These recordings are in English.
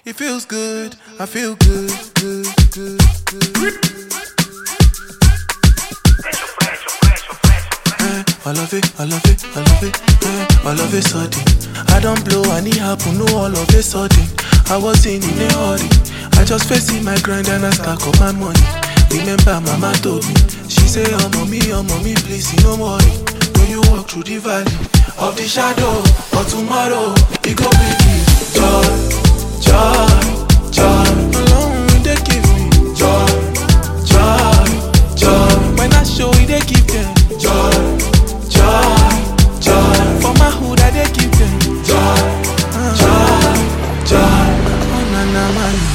It feels good, I feel good, good, good, good. I love it, I love it, I love it. I love it sudden. I don't blow, I need happen, no all of a sudden. I wasn't in a hurry. I just facing my grind and I stack up my money. Remember mama told me, she say, oh mommy, please, no worry. When you walk through the valley of the shadow, but tomorrow, it go be joy, joy, joy. Alone they give me joy, joy, joy. When I show it, they give them joy, joy, joy. For my hood, I they give them joy, joy, joy. Oh na na man.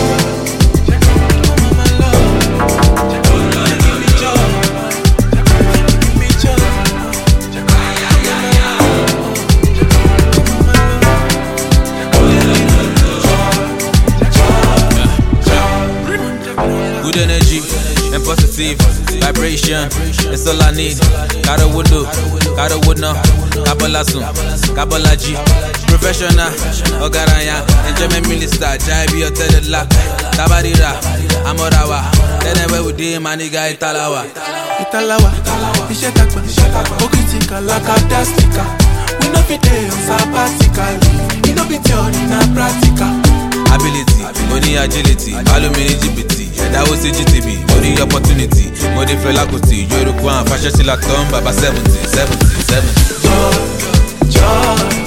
Good energy and positive vibration, it's all I need. Gotta would do, gotta would know. Kabbalah soon, Kabbalah G. Professional, Ogaraya, enjoyment minister, Jaibi or Tedela. Tabarira, Amorawa. Then where we did my nigga Italawa. Italawa, Ishetakba, Okitika, Lakadastika. We no fit on sabbatical. We no be theory, na practical. Ability, money agility, alumini GPT, that was CGTV, money opportunity, money felakuti, Yoruba, fashion till I come, Baba 70. Joy, joy.